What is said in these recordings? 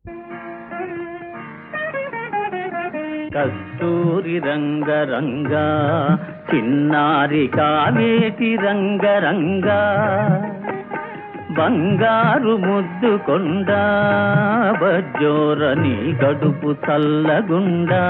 కస్తూరి రంగరంగా చిన్నారి కావేటి రంగరంగా బంగారు ముద్దు కొండ బజ్జోరని గడుపు చల్లగుండా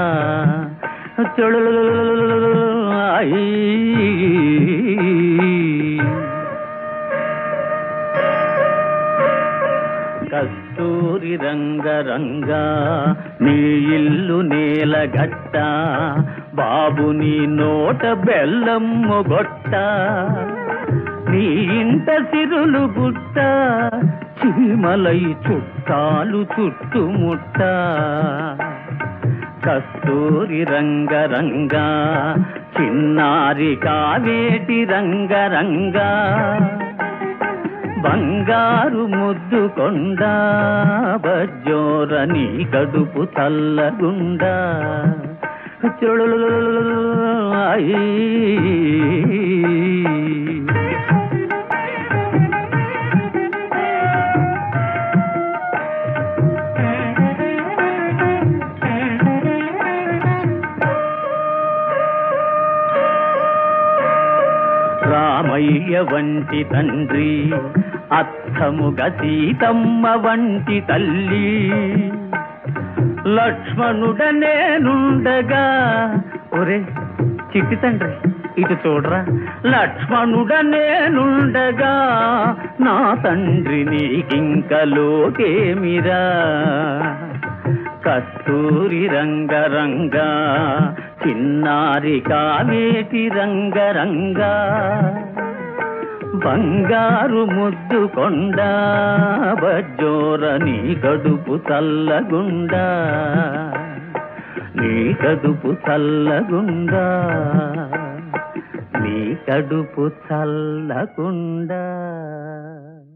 కస్తూరి రంగరంగా నీ ఇల్లు నేలగట్ట బాబు నీ నోట బెల్లమ్ము గొట్ట నీ ఇంట సిరులు గుట్ట చీమలై చుట్టాలు చుట్టుముట్ట కస్తూరి రంగరంగా చిన్నారి కావేటి రంగరంగా బంగారు ముద్దు కొండ బజ్జోరని కడుపు చల్లగుండా రామయ్య వంటి తండ్రి అత్తముగా సీతమ్మ వంటి తల్లి లక్ష్మణుడనేనుండగా ఒరే చిట్టి తండ్రి ఇటు చూడరా లక్ష్మణుడనేనుండగా నా తండ్రి నీకింక లోకేమిరా కస్తూరి రంగరంగా చిన్నారి కావేటి రంగరంగా బంగారు ముద్దు కొండ బజ్జోరని గడుపు చల్లగుండా నీ కడుపు చల్లగుండా నీ కడుపు చల్లగుండా